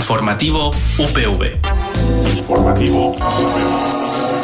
Informativo UPV. Informativo UPV.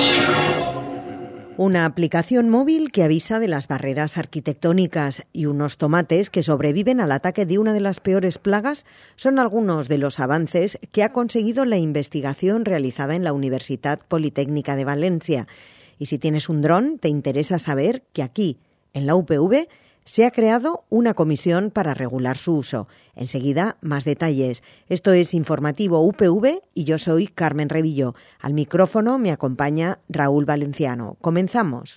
Una aplicación móvil que avisa de las barreras arquitectónicas y unos tomates que sobreviven al ataque de una de las peores plagas son algunos de los avances que ha conseguido la investigación realizada en la Universitat Politécnica de Valencia. Y si tienes un dron, te interesa saber que aquí, en la UPV, se ha creado una comisión para regular su uso. Enseguida, más detalles. Esto es Informativo UPV y yo soy Carmen Revillo. Al micrófono me acompaña Raúl Valenciano. Comenzamos.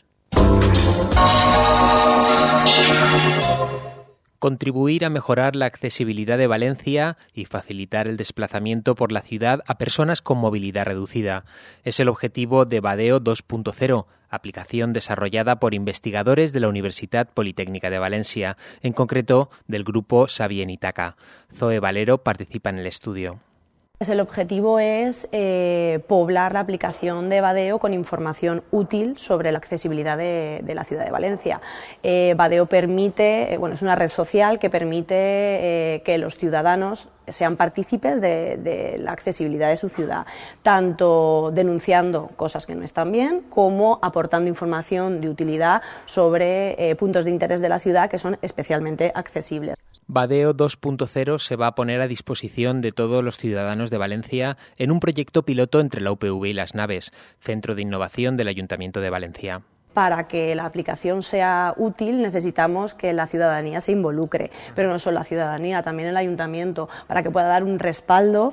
Contribuir a mejorar la accesibilidad de Valencia y facilitar el desplazamiento por la ciudad a personas con movilidad reducida. Es el objetivo de Vadeo 2.0, aplicación desarrollada por investigadores de la Universitat Politécnica de Valencia, en concreto del grupo Sabien Itaca. Zoe Valero participa en el estudio. El objetivo es poblar la aplicación de Vadeo con información útil sobre la accesibilidad de la ciudad de Valencia. Vadeo permite, es una red social que permite que los ciudadanos sean partícipes de la accesibilidad de su ciudad, tanto denunciando cosas que no están bien como aportando información de utilidad sobre puntos de interés de la ciudad que son especialmente accesibles. Vadeo 2.0 se va a poner a disposición de todos los ciudadanos de Valencia en un proyecto piloto entre la UPV y Las Naves, Centro de Innovación del Ayuntamiento de Valencia. Para que la aplicación sea útil necesitamos que la ciudadanía se involucre, pero no solo la ciudadanía, también el ayuntamiento, para que pueda dar un respaldo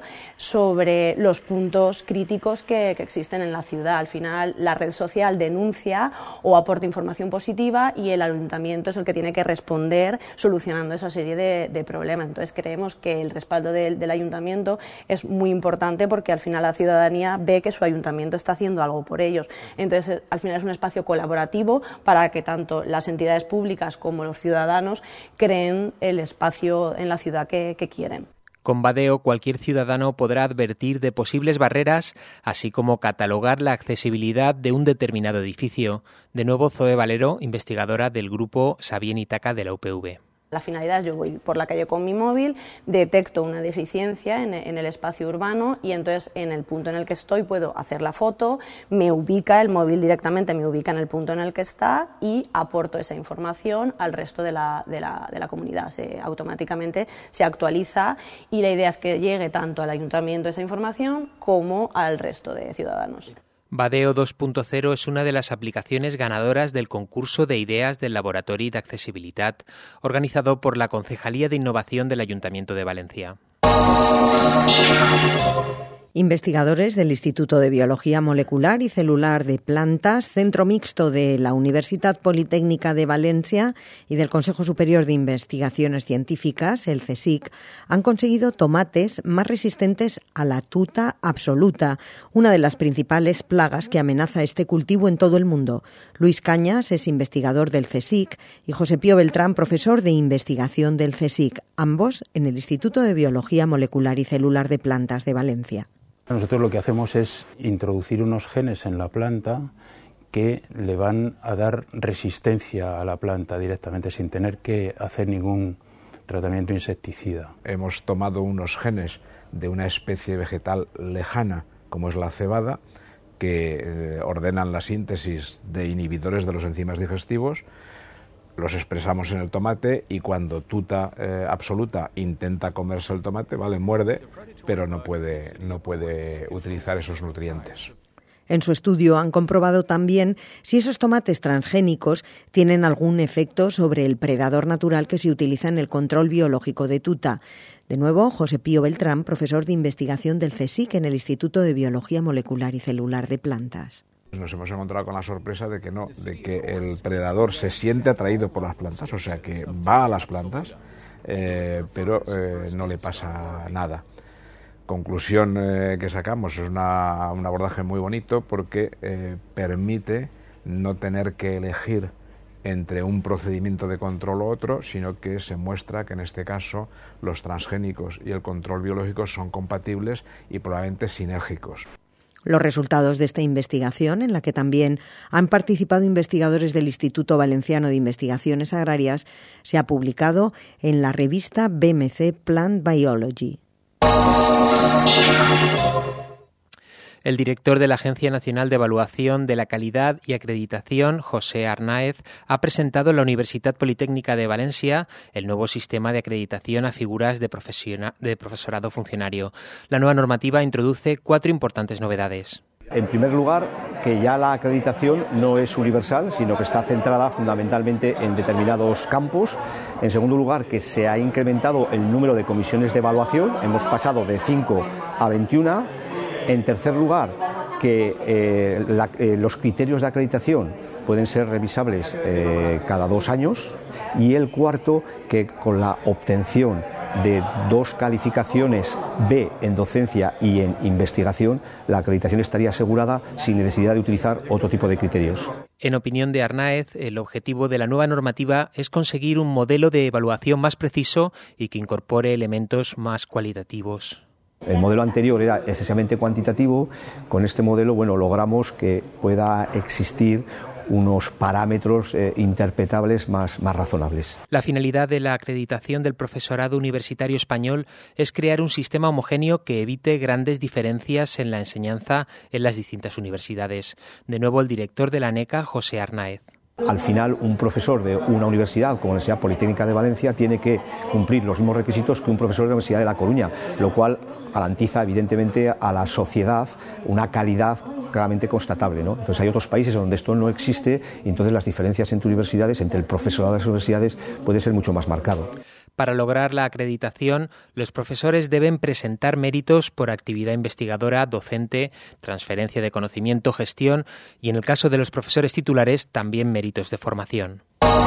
sobre los puntos críticos que existen en la ciudad. Al final la red social denuncia o aporta información positiva y el ayuntamiento es el que tiene que responder solucionando esa serie de problemas. Entonces creemos que el respaldo del ayuntamiento es muy importante porque al final la ciudadanía ve que su ayuntamiento está haciendo algo por ellos. Entonces al final es un espacio colaborativo para que tanto las entidades públicas como los ciudadanos creen el espacio en la ciudad que quieren. Con Vadeo, cualquier ciudadano podrá advertir de posibles barreras, así como catalogar la accesibilidad de un determinado edificio. De nuevo, Zoe Valero, investigadora del grupo Sabien Itaca de la UPV. La finalidad es yo voy por la calle con mi móvil, detecto una deficiencia en el espacio urbano y entonces en el punto en el que estoy puedo hacer la foto, me ubica el móvil directamente, me ubica en el punto en el que está y aporto esa información al resto de la comunidad. Automáticamente se actualiza y la idea es que llegue tanto al ayuntamiento esa información como al resto de ciudadanos. Vadeo 2.0 es una de las aplicaciones ganadoras del concurso de ideas del Laboratori d'Accessibilitat, organizado por la Concejalía de Innovación del Ayuntamiento de Valencia. Investigadores del Instituto de Biología Molecular y Celular de Plantas, Centro Mixto de la Universitat Politécnica de Valencia y del Consejo Superior de Investigaciones Científicas, el CSIC, han conseguido tomates más resistentes a la tuta absoluta, una de las principales plagas que amenaza este cultivo en todo el mundo. Luis Cañas es investigador del CSIC y José Pío Beltrán, profesor de investigación del CSIC, ambos en el Instituto de Biología Molecular y Celular de Plantas de Valencia. Nosotros lo que hacemos es introducir unos genes en la planta que le van a dar resistencia a la planta directamente sin tener que hacer ningún tratamiento insecticida. Hemos tomado unos genes de una especie vegetal lejana como es la cebada que ordenan la síntesis de inhibidores de los enzimas digestivos, los expresamos en el tomate y cuando tuta absoluta intenta comerse el tomate, muerde, pero no puede utilizar esos nutrientes. En su estudio han comprobado también si esos tomates transgénicos tienen algún efecto sobre el predador natural que se utiliza en el control biológico de tuta. De nuevo, José Pío Beltrán, profesor de investigación del CSIC en el Instituto de Biología Molecular y Celular de Plantas. Nos hemos encontrado con la sorpresa de que no, de que el predador se siente atraído por las plantas, o sea que va a las plantas, pero no le pasa nada. Conclusión que sacamos, es un abordaje muy bonito porque permite no tener que elegir entre un procedimiento de control u otro, sino que se muestra que en este caso los transgénicos y el control biológico son compatibles y probablemente sinérgicos. Los resultados de esta investigación, en la que también han participado investigadores del Instituto Valenciano de Investigaciones Agrarias, se ha publicado en la revista BMC Plant Biology. El director de la Agencia Nacional de Evaluación de la Calidad y Acreditación, José Arnáez, ha presentado en la Universitat Politécnica de Valencia el nuevo sistema de acreditación a figuras de profesorado funcionario. La nueva normativa introduce 4 importantes novedades. En primer lugar, que ya la acreditación no es universal, sino que está centrada fundamentalmente en determinados campos. En segundo lugar, que se ha incrementado el número de comisiones de evaluación. Hemos pasado de 5 a 21. En tercer lugar, que los criterios de acreditación pueden ser revisables cada 2 años. Y el cuarto, que con la obtención de 2 calificaciones B en docencia y en investigación, la acreditación estaría asegurada sin necesidad de utilizar otro tipo de criterios. En opinión de Arnáez, el objetivo de la nueva normativa es conseguir un modelo de evaluación más preciso y que incorpore elementos más cualitativos. El modelo anterior era excesivamente cuantitativo. Con este modelo, logramos que pueda existir unos parámetros interpretables más razonables. La finalidad de la acreditación del profesorado universitario español es crear un sistema homogéneo que evite grandes diferencias en la enseñanza en las distintas universidades. De nuevo, el director de la ANECA, José Arnáez. Al final, un profesor de una universidad como la Universidad Politécnica de Valencia tiene que cumplir los mismos requisitos que un profesor de la Universidad de La Coruña, lo cual garantiza evidentemente a la sociedad una calidad claramente constatable, ¿no? Entonces hay otros países donde esto no existe y entonces las diferencias entre universidades, entre el profesorado de las universidades, puede ser mucho más marcado. Para lograr la acreditación, los profesores deben presentar méritos por actividad investigadora, docente, transferencia de conocimiento, gestión y, en el caso de los profesores titulares, también méritos de formación.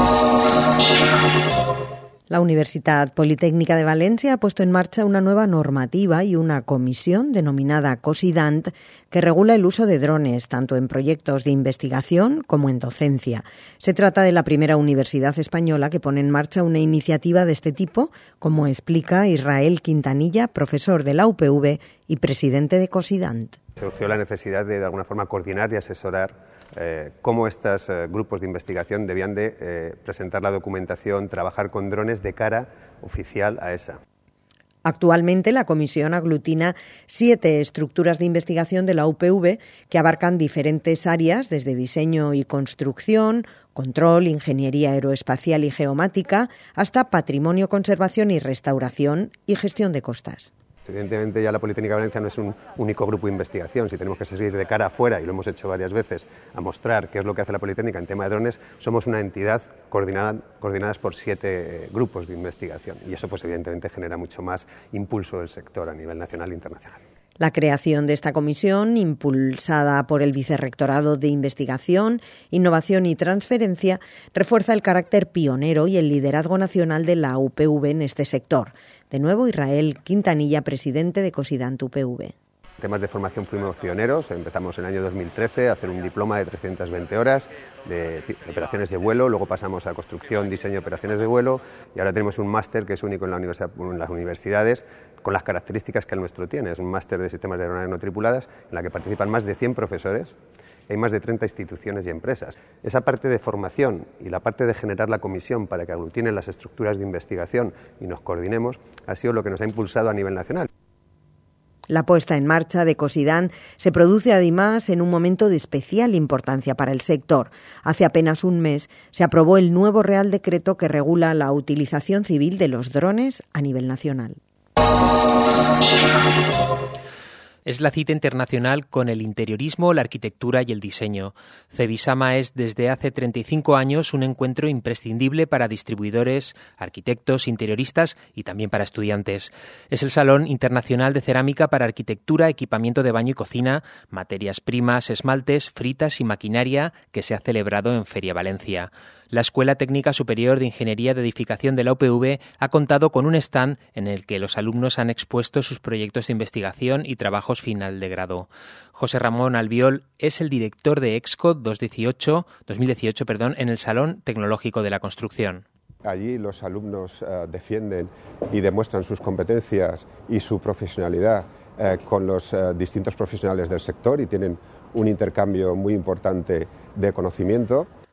La Universitat Politécnica de Valencia ha puesto en marcha una nueva normativa y una comisión denominada COSIDANT que regula el uso de drones tanto en proyectos de investigación como en docencia. Se trata de la primera universidad española que pone en marcha una iniciativa de este tipo, como explica Israel Quintanilla, profesor de la UPV y presidente de COSIDANT. Surgió la necesidad de alguna forma, coordinar y asesorar cómo estos grupos de investigación debían de presentar la documentación, trabajar con drones de cara oficial a ESA. Actualmente la comisión aglutina 7 estructuras de investigación de la UPV que abarcan diferentes áreas desde diseño y construcción, control, ingeniería aeroespacial y geomática, hasta patrimonio, conservación y restauración y gestión de costas. Evidentemente ya la Politécnica de Valencia no es un único grupo de investigación. Si tenemos que seguir de cara afuera, y lo hemos hecho varias veces, a mostrar qué es lo que hace la Politécnica en tema de drones, somos una entidad coordinadas por 7 grupos de investigación. Y eso pues evidentemente genera mucho más impulso del sector a nivel nacional e internacional. La creación de esta comisión, impulsada por el Vicerrectorado de Investigación, Innovación y Transferencia, refuerza el carácter pionero y el liderazgo nacional de la UPV en este sector. De nuevo, Israel Quintanilla, presidente de COSIDANT UPV. En temas de formación fuimos pioneros. Empezamos en el año 2013 a hacer un diploma de 320 horas de operaciones de vuelo, luego pasamos a construcción, diseño de operaciones de vuelo y ahora tenemos un máster que es único en las universidades con las características que el nuestro tiene. Es un máster de sistemas de aeronaves no tripuladas en la que participan más de 100 profesores. Hay más de 30 instituciones y empresas. Esa parte de formación y la parte de generar la comisión para que aglutinen las estructuras de investigación y nos coordinemos ha sido lo que nos ha impulsado a nivel nacional. La puesta en marcha de COSIDANT se produce además en un momento de especial importancia para el sector. Hace apenas un mes se aprobó el nuevo Real Decreto que regula la utilización civil de los drones a nivel nacional. Es la cita internacional con el interiorismo, la arquitectura y el diseño. Cebisama es desde hace 35 años un encuentro imprescindible para distribuidores, arquitectos, interioristas y también para estudiantes. Es el Salón Internacional de Cerámica para Arquitectura, Equipamiento de Baño y Cocina, Materias Primas, Esmaltes, Fritas y Maquinaria que se ha celebrado en Feria Valencia. La Escuela Técnica Superior de Ingeniería de Edificación de la UPV ha contado con un stand en el que los alumnos han expuesto sus proyectos de investigación y trabajos final de grado. José Ramón Albiol es el director de EXCO 2018 en el Salón Tecnológico de la Construcción. Allí los alumnos defienden y demuestran sus competencias y su profesionalidad con los distintos profesionales del sector y tienen un intercambio muy importante de conocimiento.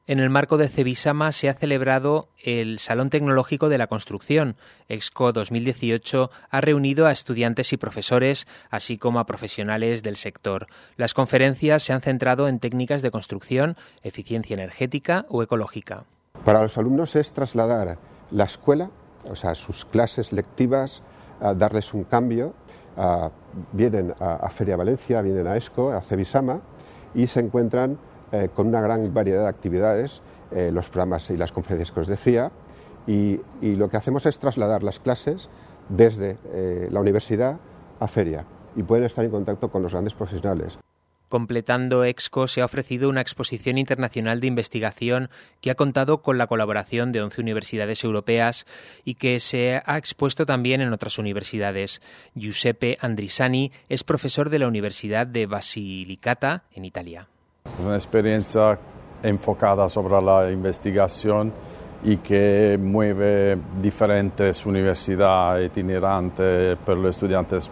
En el marco de Cebisama se ha celebrado el Salón Tecnológico de la Construcción. Exco 2018 ha reunido a estudiantes y profesores, así como a profesionales del sector. Las conferencias se han centrado en técnicas de construcción, eficiencia energética o ecológica. Para los alumnos es trasladar la escuela, o sea, sus clases lectivas, darles un cambio. Vienen a Feria Valencia, vienen a Exco, a Cebisama, y se encuentran con una gran variedad de actividades, los programas y las conferencias que os decía, y lo que hacemos es trasladar las clases desde la universidad a Feria, y pueden estar en contacto con los grandes profesionales. Completando Exco se ha ofrecido una exposición internacional de investigación que ha contado con la colaboración de 11 universidades europeas y que se ha expuesto también en otras universidades. Giuseppe Andrisani es profesor de la Universidad de Basilicata, en Italia. Es una experiencia enfocada sobre la investigación y que mueve diferentes universidades itinerantes para los estudiantes.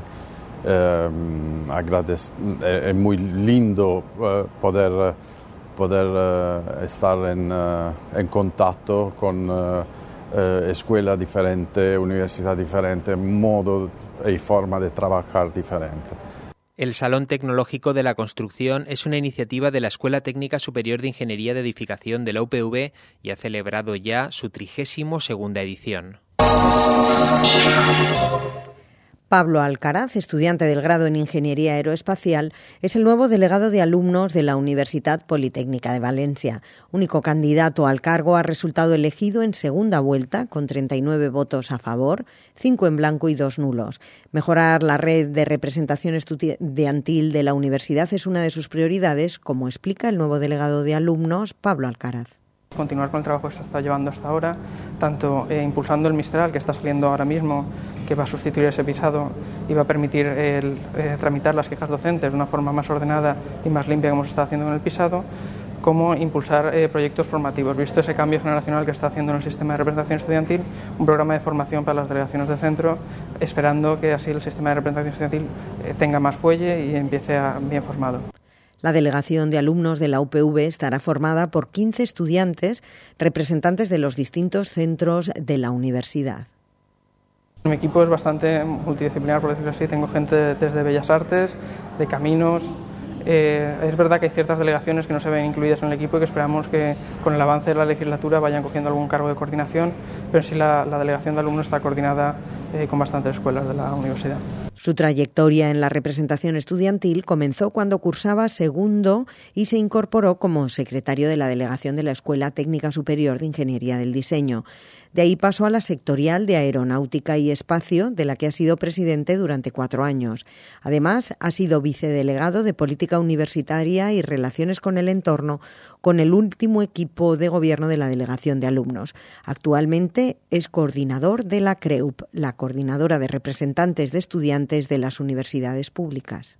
Es muy lindo poder estar en contacto con escuelas diferentes, universidades diferentes, modo y forma de trabajar diferente. El Salón Tecnológico de la Construcción es una iniciativa de la Escuela Técnica Superior de Ingeniería de Edificación de la UPV y ha celebrado ya su 32ª edición. Pablo Alcaraz, estudiante del grado en Ingeniería Aeroespacial, es el nuevo delegado de alumnos de la Universitat Politécnica de Valencia. Único candidato al cargo, ha resultado elegido en segunda vuelta con 39 votos a favor, 5 en blanco y 2 nulos. Mejorar la red de representación estudiantil de la universidad es una de sus prioridades, como explica el nuevo delegado de alumnos, Pablo Alcaraz. Continuar con el trabajo que se está llevando hasta ahora, tanto impulsando el Mistral, que está saliendo ahora mismo, que va a sustituir ese pisado y va a permitir tramitar las quejas docentes de una forma más ordenada y más limpia como se está haciendo con el pisado, como impulsar proyectos formativos. Visto ese cambio generacional que está haciendo en el sistema de representación estudiantil, un programa de formación para las delegaciones de centro, esperando que así el sistema de representación estudiantil tenga más fuelle y empiece bien formado. La delegación de alumnos de la UPV estará formada por 15 estudiantes, representantes de los distintos centros de la universidad. Mi equipo es bastante multidisciplinar, por decirlo así. Tengo gente desde Bellas Artes, de Caminos. Es verdad que hay ciertas delegaciones que no se ven incluidas en el equipo y que esperamos que con el avance de la legislatura vayan cogiendo algún cargo de coordinación, pero sí la delegación de alumnos está coordinada con bastantes escuelas de la universidad. Su trayectoria en la representación estudiantil comenzó cuando cursaba segundo y se incorporó como secretario de la delegación de la Escuela Técnica Superior de Ingeniería del Diseño. De ahí pasó a la sectorial de Aeronáutica y Espacio, de la que ha sido presidente durante 4 años. Además, ha sido vicedelegado de Política Universitaria y Relaciones con el Entorno, con el último equipo de gobierno de la delegación de alumnos. Actualmente es coordinador de la CREUP, la coordinadora de representantes de estudiantes de las universidades públicas.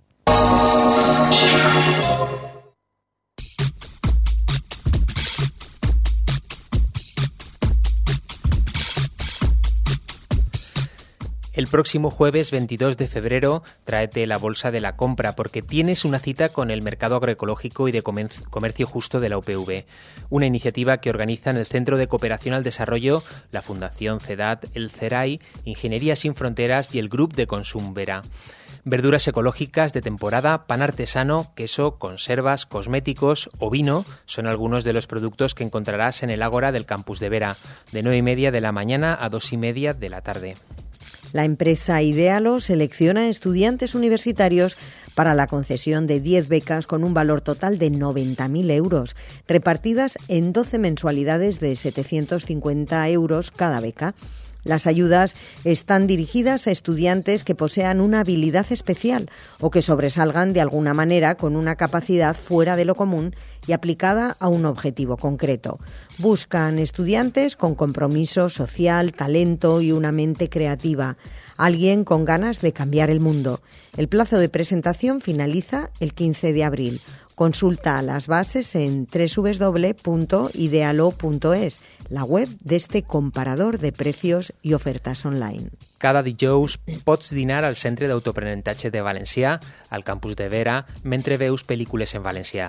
El próximo jueves 22 de febrero tráete la bolsa de la compra porque tienes una cita con el Mercado Agroecológico y de Comercio Justo de la UPV, una iniciativa que organizan el Centro de Cooperación al Desarrollo, la Fundación CEDAT, el CERAI, Ingeniería Sin Fronteras y el Grup de Consum Vera. Verduras ecológicas de temporada, pan artesano, queso, conservas, cosméticos o vino son algunos de los productos que encontrarás en el Ágora del campus de Vera, de 9:30 de la mañana a 2:30 de la tarde. La empresa Idealo selecciona estudiantes universitarios para la concesión de 10 becas con un valor total de 90.000 euros, repartidas en 12 mensualidades de 750 euros cada beca. Las ayudas están dirigidas a estudiantes que posean una habilidad especial o que sobresalgan de alguna manera con una capacidad fuera de lo común y aplicada a un objetivo concreto. Buscan estudiantes con compromiso social, talento y una mente creativa. Alguien con ganas de cambiar el mundo. El plazo de presentación finaliza el 15 de abril. Consulta las bases en www.idealo.es, la web de este comparador de precios i ofertes online. Cada dijous pots dinar al Centre d'Autoaprenentatge de Valencià, al campus de Vera, mentre veus pel·lícules en valencià.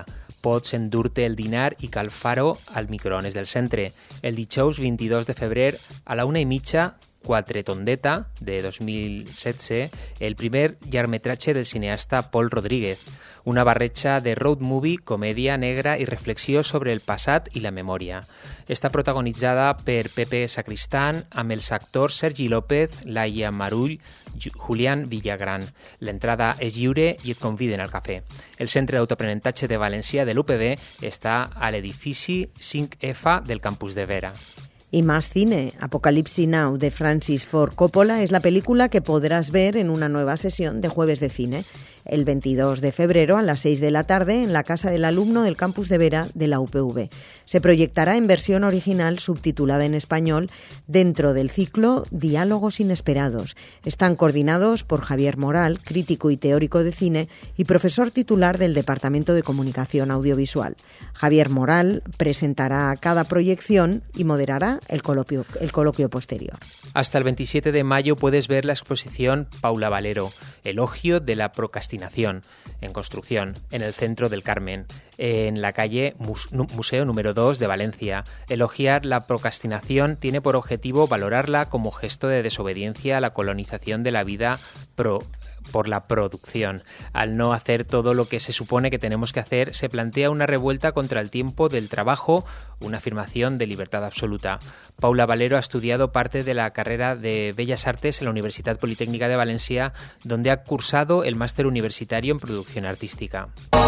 pots endur-te el dinar i cal faro al microones del centre. El dijous 22 de febrer a la 1:30, Quatretondeta, de 2016, el primer llargmetratge del cineasta Pol Rodríguez, una barreja de road movie, comèdia negra i reflexió sobre el passat i la memòria. Està protagonitzada per Pepe Sacristán amb els actors Sergi López, Laia Marull, Julián Villagran. L'entrada és lliure i et conviden al cafè. El Centre d'Autoaprenentatge de València de l'UPB està a l'edifici 5F del campus de Vera. Y más cine. Apocalipsis Now de Francis Ford Coppola es la película que podrás ver en una nueva sesión de Jueves de Cine, el 22 de febrero a las 6 de la tarde en la Casa del Alumno del Campus de Vera de la UPV. Se proyectará en versión original subtitulada en español dentro del ciclo Diálogos Inesperados. Están coordinados por Javier Moral, crítico y teórico de cine y profesor titular del Departamento de Comunicación Audiovisual. Javier Moral presentará cada proyección y moderará el coloquio posterior. Hasta el 27 de mayo puedes ver la exposición Paula Valero, Elogio de la procrastinación, en construcción, en el centro del Carmen, en la calle Museo número 2 de Valencia. Elogiar la procrastinación tiene por objetivo valorarla como gesto de desobediencia a la colonización de la vida por la producción. Al no hacer todo lo que se supone que tenemos que hacer, se plantea una revuelta contra el tiempo del trabajo, una afirmación de libertad absoluta. Paula Valero ha estudiado parte de la carrera de Bellas Artes en la Universitat Politécnica de Valencia, donde ha cursado el máster universitario en producción artística.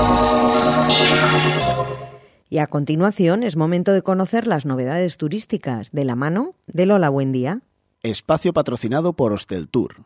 Y a continuación es momento de conocer las novedades turísticas de la mano de Lola Buendía. Espacio patrocinado por Hosteltour.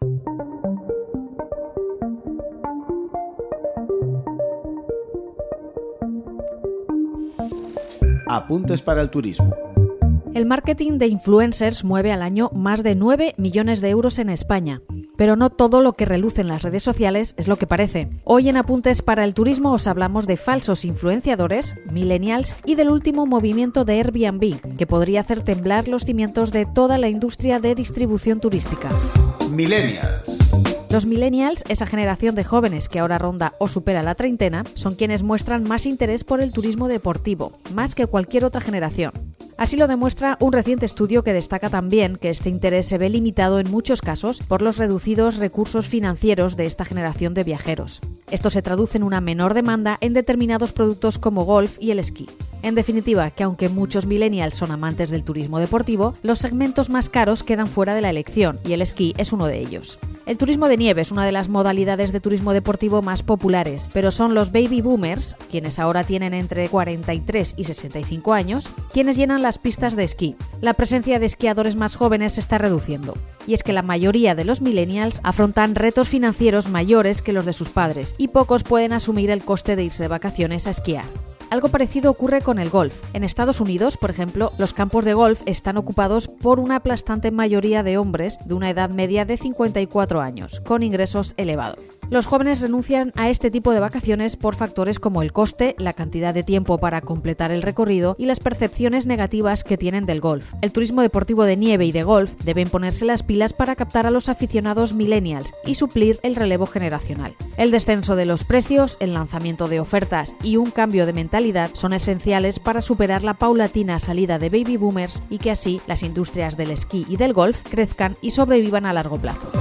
Apuntes para el turismo. El marketing de influencers mueve al año más de 9 millones de euros en España. Pero no todo lo que reluce en las redes sociales es lo que parece. Hoy en Apuntes para el Turismo os hablamos de falsos influenciadores, millennials y del último movimiento de Airbnb, que podría hacer temblar los cimientos de toda la industria de distribución turística. Millennials. Los millennials, esa generación de jóvenes que ahora ronda o supera la treintena, son quienes muestran más interés por el turismo deportivo, más que cualquier otra generación. Así lo demuestra un reciente estudio que destaca también que este interés se ve limitado en muchos casos por los reducidos recursos financieros de esta generación de viajeros. Esto se traduce en una menor demanda en determinados productos como golf y el esquí. En definitiva, que aunque muchos millennials son amantes del turismo deportivo, los segmentos más caros quedan fuera de la elección y el esquí es uno de ellos. El turismo de nieve es una de las modalidades de turismo deportivo más populares, pero son los baby boomers, quienes ahora tienen entre 43 y 65 años, quienes llenan las pistas de esquí. La presencia de esquiadores más jóvenes se está reduciendo. Y es que la mayoría de los millennials afrontan retos financieros mayores que los de sus padres y pocos pueden asumir el coste de irse de vacaciones a esquiar. Algo parecido ocurre con el golf. En Estados Unidos, por ejemplo, los campos de golf están ocupados por una aplastante mayoría de hombres de una edad media de 54 años, con ingresos elevados. Los jóvenes renuncian a este tipo de vacaciones por factores como el coste, la cantidad de tiempo para completar el recorrido y las percepciones negativas que tienen del golf. El turismo deportivo de nieve y de golf deben ponerse las pilas para captar a los aficionados millennials y suplir el relevo generacional. El descenso de los precios, el lanzamiento de ofertas y un cambio de mentalidad son esenciales para superar la paulatina salida de baby boomers y que así las industrias del esquí y del golf crezcan y sobrevivan a largo plazo.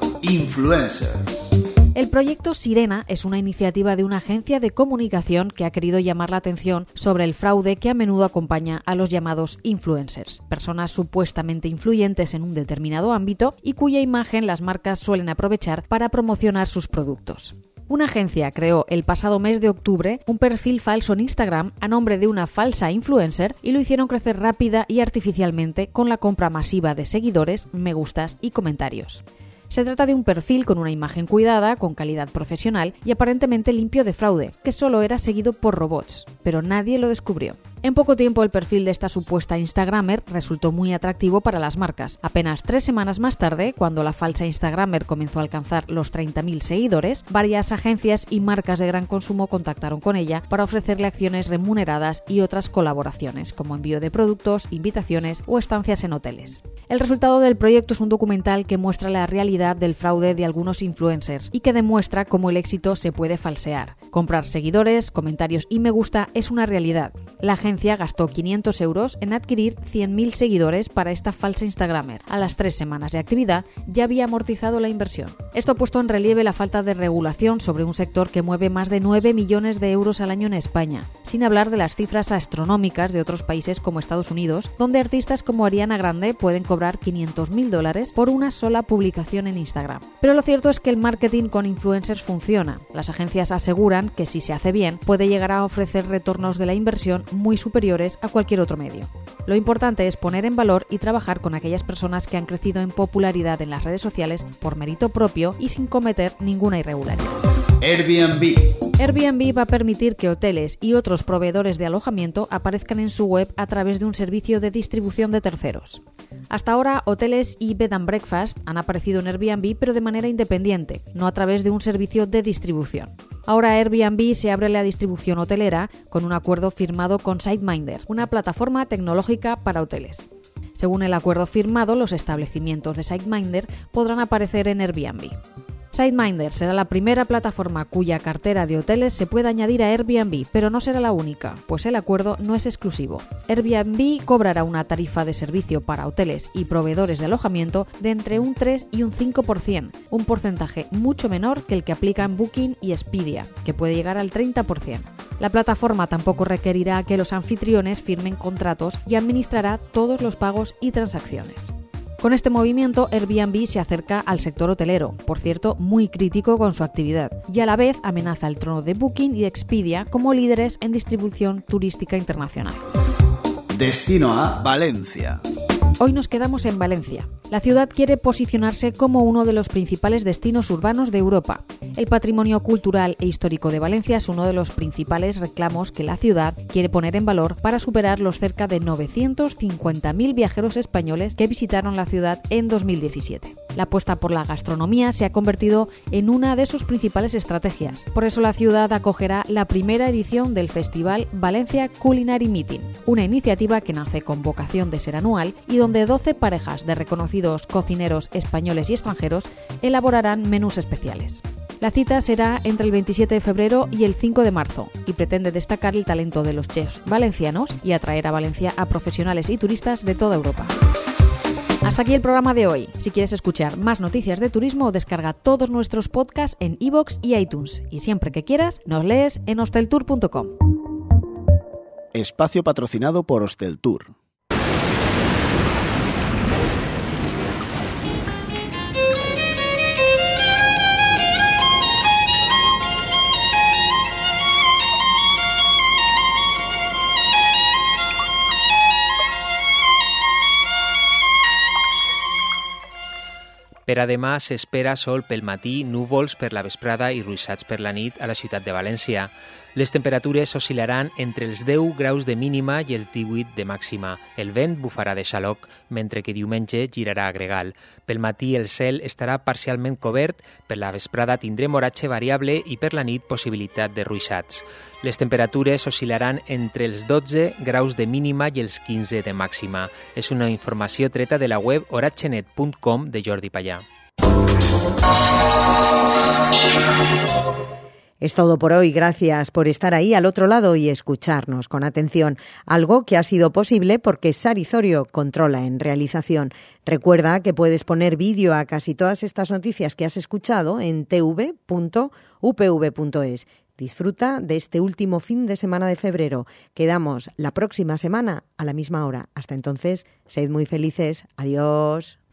Influencers. El proyecto Sirena es una iniciativa de una agencia de comunicación que ha querido llamar la atención sobre el fraude que a menudo acompaña a los llamados influencers, personas supuestamente influyentes en un determinado ámbito y cuya imagen las marcas suelen aprovechar para promocionar sus productos. Una agencia creó el pasado mes de octubre un perfil falso en Instagram a nombre de una falsa influencer y lo hicieron crecer rápida y artificialmente con la compra masiva de seguidores, me gustas y comentarios. Se trata de un perfil con una imagen cuidada, con calidad profesional y aparentemente limpio de fraude, que solo era seguido por robots, pero nadie lo descubrió. En poco tiempo el perfil de esta supuesta Instagramer resultó muy atractivo para las marcas. Apenas 3 semanas más tarde, cuando la falsa Instagramer comenzó a alcanzar los 30.000 seguidores, varias agencias y marcas de gran consumo contactaron con ella para ofrecerle acciones remuneradas y otras colaboraciones, como envío de productos, invitaciones o estancias en hoteles. El resultado del proyecto es un documental que muestra la realidad del fraude de algunos influencers y que demuestra cómo el éxito se puede falsear. Comprar seguidores, comentarios y me gusta es una realidad. La agencia gastó 500 euros en adquirir 100.000 seguidores para esta falsa Instagramer. A las 3 semanas de actividad ya había amortizado la inversión. Esto ha puesto en relieve la falta de regulación sobre un sector que mueve más de 9 millones de euros al año en España, sin hablar de las cifras astronómicas de otros países como Estados Unidos, donde artistas como Ariana Grande pueden cobrar $500.000 por una sola publicación en Instagram. Pero lo cierto es que el marketing con influencers funciona. Las agencias aseguran que si se hace bien, puede llegar a ofrecer retornos de la inversión muy superiores a cualquier otro medio. Lo importante es poner en valor y trabajar con aquellas personas que han crecido en popularidad en las redes sociales por mérito propio y sin cometer ninguna irregularidad. Airbnb va a permitir que hoteles y otros proveedores de alojamiento aparezcan en su web a través de un servicio de distribución de terceros. Hasta ahora, hoteles y bed and breakfast han aparecido en Airbnb, pero de manera independiente, no a través de un servicio de distribución. Ahora Airbnb se abre la distribución hotelera con un acuerdo firmado con SiteMinder, una plataforma tecnológica para hoteles. Según el acuerdo firmado, los establecimientos de SiteMinder podrán aparecer en Airbnb. SiteMinder será la primera plataforma cuya cartera de hoteles se pueda añadir a Airbnb, pero no será la única, pues el acuerdo no es exclusivo. Airbnb cobrará una tarifa de servicio para hoteles y proveedores de alojamiento de entre un 3 y un 5%, un porcentaje mucho menor que el que aplican Booking y Expedia, que puede llegar al 30%. La plataforma tampoco requerirá que los anfitriones firmen contratos y administrará todos los pagos y transacciones. Con este movimiento, Airbnb se acerca al sector hotelero, por cierto, muy crítico con su actividad, y a la vez amenaza el trono de Booking y Expedia como líderes en distribución turística internacional. Destino a Valencia. Hoy nos quedamos en Valencia. La ciudad quiere posicionarse como uno de los principales destinos urbanos de Europa. El patrimonio cultural e histórico de Valencia es uno de los principales reclamos que la ciudad quiere poner en valor para superar los cerca de 950.000 viajeros españoles que visitaron la ciudad en 2017. La apuesta por la gastronomía se ha convertido en una de sus principales estrategias. Por eso la ciudad acogerá la primera edición del festival Valencia Culinary Meeting, una iniciativa que nace con vocación de ser anual y donde 12 parejas de reconocidos cocineros españoles y extranjeros elaborarán menús especiales. La cita será entre el 27 de febrero y el 5 de marzo y pretende destacar el talento de los chefs valencianos y atraer a Valencia a profesionales y turistas de toda Europa. Hasta aquí el programa de hoy. Si quieres escuchar más noticias de turismo, descarga todos nuestros podcasts en iVoox y iTunes. Y siempre que quieras, nos lees en hosteltour.com. Espacio patrocinado por Hosteltour. Per a demà s'espera sol pel matí, núvols per la vesprada i ruixats per la nit a la ciutat de València. Les temperatures oscil·laran entre els 10 graus de mínima i els 18 de màxima. El vent bufarà de xaloc, mentre que diumenge girarà a gregal. Pel matí el cel estarà parcialment cobert, per la vesprada tindrem oratge variable i per la nit possibilitat de ruixats. Les temperatures oscil·laran entre els 12 graus de mínima i els 15 de màxima. És una informació treta de la web oratgenet.com de Jordi Payà. Es todo por hoy. Gracias por estar ahí al otro lado y escucharnos con atención. Algo que ha sido posible porque Sari Zorio controla en realización. Recuerda que puedes poner vídeo a casi todas estas noticias que has escuchado en tv.upv.es. Disfruta de este último fin de semana de febrero. Quedamos la próxima semana a la misma hora. Hasta entonces, sed muy felices. Adiós.